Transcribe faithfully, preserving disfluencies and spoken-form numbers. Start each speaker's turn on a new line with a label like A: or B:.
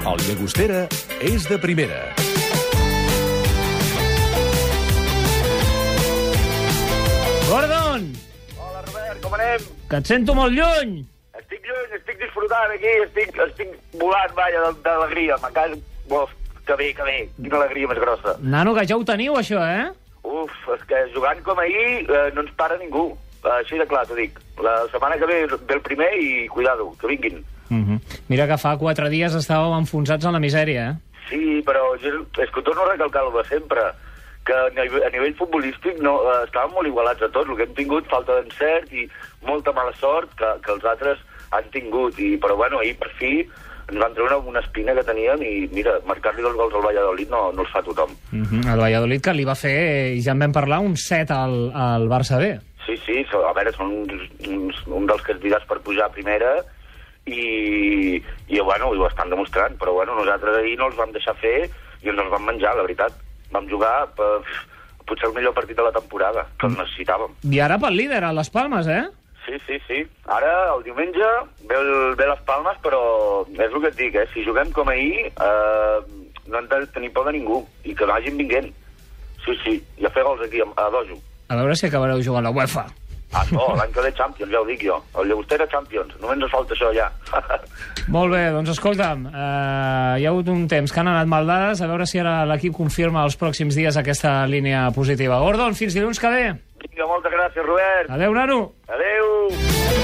A: El Llagostera és de primera.
B: Gordon!
C: Hola, Robert, com anem?
B: Que et sento molt lluny!
C: Estic lluny, estic disfrutant aquí, estic, estic volant, vaja, d'alegria. M'encanta... Uf, que bé, que bé, quina alegria més grossa.
B: Nano, que ja ho teniu, això, eh?
C: Uf, és que jugant com ahir eh, no ens para ningú. Així de clar, t'ho dic. La setmana que ve ve el primer i cuidado, que vinguin.
B: Uh -huh. Mira que fa quatre dies estàveu enfonsats en la misèria, eh?
C: Sí, però jo, és que torno a recalcar el de sempre, que a nivell, a nivell futbolístic no, eh, estàvem molt igualats a tots. El que hem tingut, falta d'encert i molta mala sort que, que els altres han tingut. I, però bueno, ahir per fi ens van treure una espina que teníem i mira, marcar-li dos gols al Valladolid no, no els fa tothom.
B: Uh -huh. El Valladolid, que li va fer, ja en vam parlar, un set al, al Barça B.
C: Sí, sí, a veure, són uns, uns, un dels candidats per pujar a primera i, i bueno, ho estan demostrant, però bueno, nosaltres ahir no els vam deixar fer i ens els vam menjar, la veritat. Vam jugar per, potser el millor partit de la temporada, que el necessitàvem.
B: I ara pel líder, a les Palmes, eh?
C: Sí, sí, sí. Ara, el diumenge, ve, el, ve les Palmes, però és el que et dic, eh? Si juguem com ahir, eh, no hem de tenir por de ningú, i que vagin vinguent. Sí, sí, i a fer gols aquí, a Dojo.
B: A veure si acabareu jugant a la UEFA.
C: Ah, no, l'any que ve Champions, ja ho dic jo. El Llagostera Champions, només ens falta això ja.
B: Molt bé, doncs escolta'm, eh, hi ha hagut un temps que han anat mal dades, a veure si ara l'equip confirma els pròxims dies aquesta línia positiva. Gordon, fins dilluns que ve.
C: Vinga, moltes gràcies, Robert.
B: Adéu, nano.
C: Adéu.